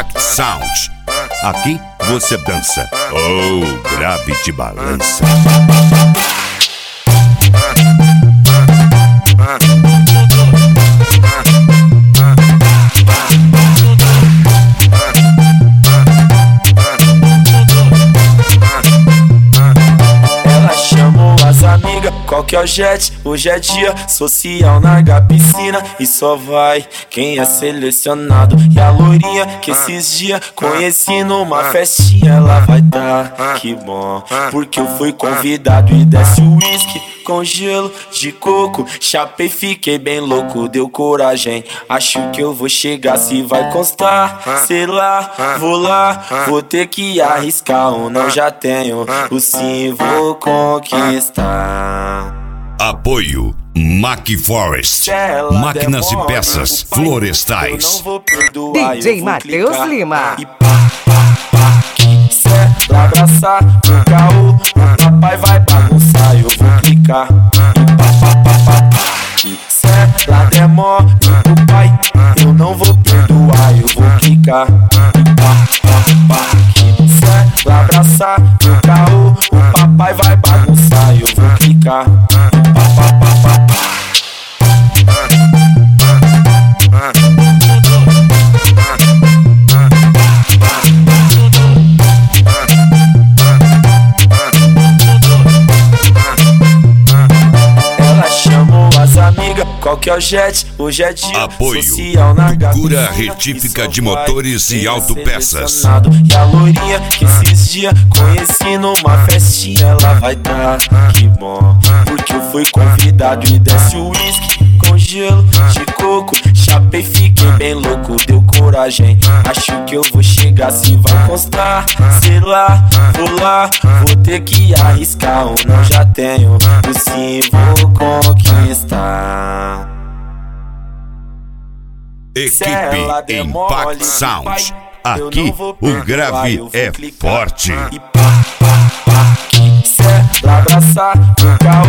Impact Sound. Aqui você dança ou grave te balança. Qual que é o jet? Hoje é dia social, larga a piscina e só vai quem é selecionado. E a loirinha que esses dias conheci numa festinha, ela vai tá, que bom, porque eu fui convidado. E desce o uísque com gelo de coco, chapei, fiquei bem louco, deu coragem. Acho que eu vou chegar, se vai constar, sei lá, vou ter que arriscar ou não, já tenho o sim, vou conquistar. Apoio Mac Forest, máquinas e peças florestais. DJ Matheus Lima. E se ela abraçar no caô, o papai vai bagunçar, eu vou clicar. E se ela der mole pro pai, eu não vou perdoar, eu vou clicar. Se ela abraçar no caô, o papai vai bagunçar, eu vou clicar. Ela chamou as amigas, qual que é o jet? Hoje é dia Apoio social, Cura Retífica de Motores e Autopeças. E a loirinha que esses dias conheci numa festinha, ela vai tá, que bom, porque eu fui convidado. E desce o uísque com gelo de coco, chapei, fiquei bem louco, deu coragem. Acho que eu vou chegar, se vai constar, sei lá, vou ter que arriscar ou não, já tenho o sim, vou conquistar. Equipe Impact Sound. Aqui o grave é forte. Se ela abraçar no caô,